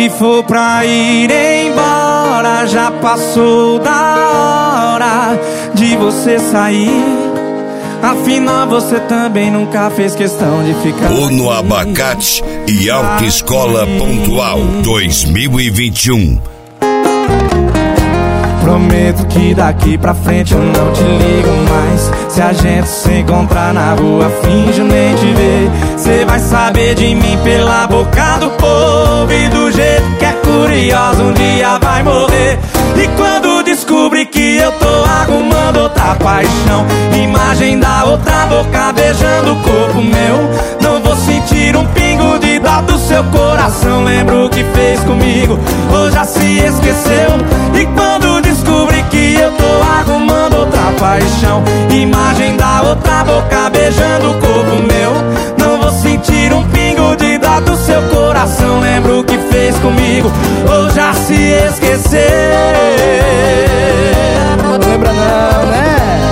Se for pra ir embora, já passou da hora de você sair. Afinal você também nunca fez questão de ficar O No Abacate e Autoescola Pontual 2021. Prometo que daqui pra frente eu não te ligo mais. Se a gente se encontrar na rua, finjo nem te ver. Cê vai saber de mim pela boca do povo, e do jeito que é curioso um dia vai morrer. E quando descobrir que eu tô arrumando outra paixão, imagem da outra boca beijando o corpo meu, não vou sentir um pingo de dó do seu coração. Lembra o que fez comigo, ou já se esqueceu? E quando descobrir que eu tô arrumando outra paixão, imagem da outra boca beijando o corpo meu, não vou sentir um pingo de dó do seu coração. Lembra o que fez comigo, ou já se esqueceu? Não lembra não, né?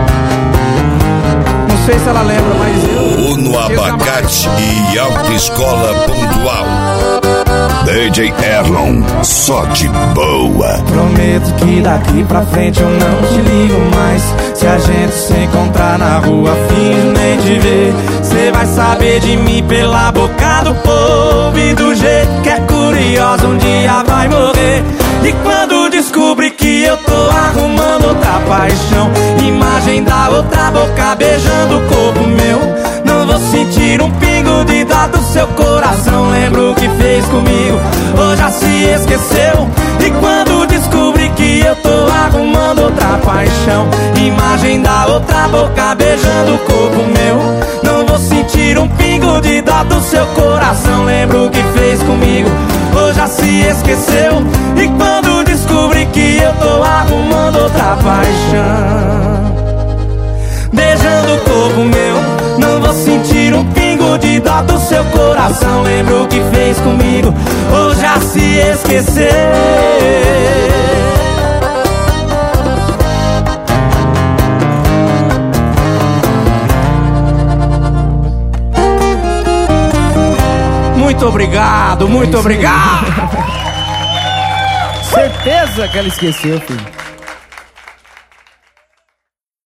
Não sei se ela lembra, mas eu... O No Abacate e Autoescola Pontual. DJ Erlon, só de boa. Prometo que daqui pra frente eu não te ligo mais. Se a gente se encontrar na rua, finjo nem te ver. Cê vai saber de mim pela boca do povo, e do jeito que é curioso um dia vai morrer. E quando descobrir que eu tô arrumando outra paixão, imagem da outra boca beijando o corpo meu, não vou sentir um pingo de dó do seu coração. Lembra o que fez comigo, ou já se esqueceu? E quando descobrir que eu tô arrumando outra paixão, imagem da outra boca beijando o corpo meu, não vou sentir um pingo de dó do seu coração. Lembra o que fez comigo, ou já se esqueceu? E quando descobrir que eu tô arrumando outra paixão, beijando o corpo meu, não vou sentir um pingo de dó do seu coração. Lembra o que fez comigo, ou já se esqueceu? Muito obrigado, muito obrigado. Certeza que ela esqueceu, filho.